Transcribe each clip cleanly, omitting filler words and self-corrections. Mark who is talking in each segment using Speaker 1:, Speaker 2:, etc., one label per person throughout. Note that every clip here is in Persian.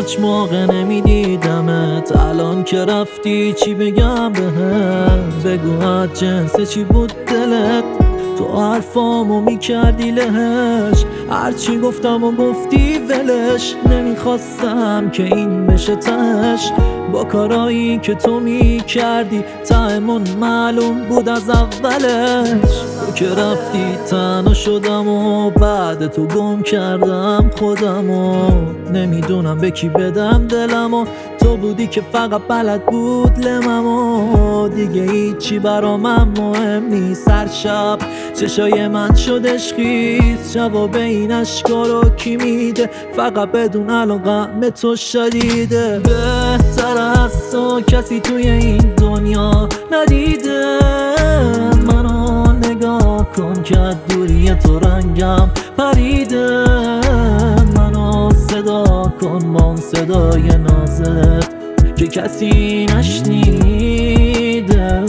Speaker 1: هیچ موقع نمیدیدمت، الان که رفتی چی بگم بهت؟ بگو از جنس چی بود دلت؟ تو حرفامو میکردی لهش، هرچی گفتم و گفتی ولش. نمیخواستم که این بشه تهش، با کارایی که تو میکردی تهمون معلوم بود از اولش. تو که رفتی تنها شدم و بعد تو گم کردم خودم و نمیدونم به کی بدم دلم و تو بودی که فقط بلد بود لمم و دیگه هیچی برا من مهم نیست. هر شب چشای من شدش خیز، جواب این اشکا رو کی میده؟ فقط بدون الان غم تو شدیده. بهتر از تو کسی توی این دنیا ندیده. منو نگاه کن که دوری تو رنگم پریده. منو صدا کن با اون صدای نازت که کسی نشنیده.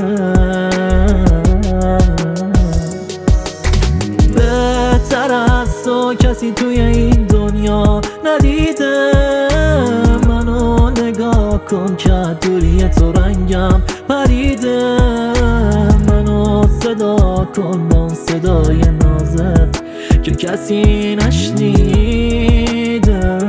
Speaker 1: بهتر از تو کسی توی این دنیا ندیده. منو نگاه کن که دوری تو رنگم پریده. منو صدا کن با اون صدای نازت که کسی نشنیده.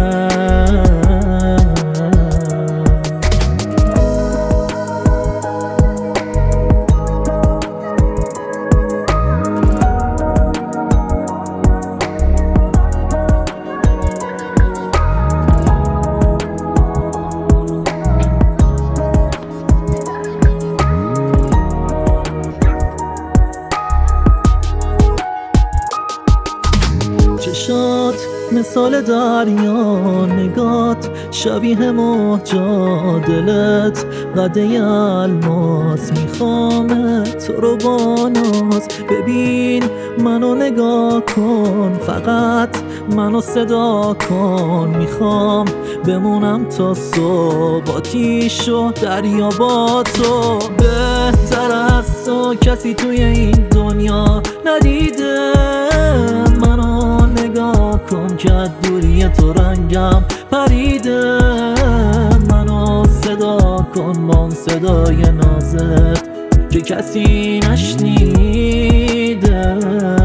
Speaker 1: چشات مثال دریا، نگات شبیه موجا، دلت قده الماس. میخوام تو رو با ناز، ببین منو نگاه کن، فقط منو صدا کن. میخوام بمونم تا صبح، آتیش و دریا با تو. بهتر از تو کسی توی این دنیا ندیده. منو نگاه کن که دوری تو رنگم پریده. منو صدا کن با اون صدای نازت که کسی نشنیده.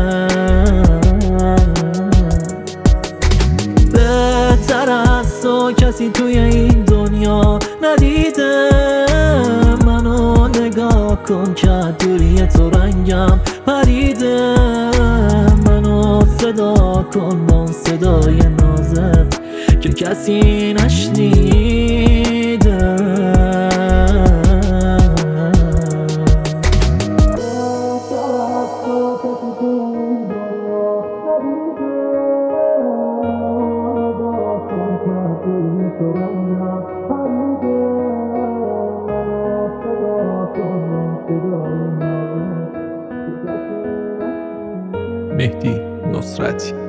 Speaker 1: بهتر از تو کسی توی این دنیا ندیده. منو نگاه کن که دوری تو رنگم پریده. منو صدا کن با اون صدای نازت که کسی نشنیده.
Speaker 2: مهدی نصرتی.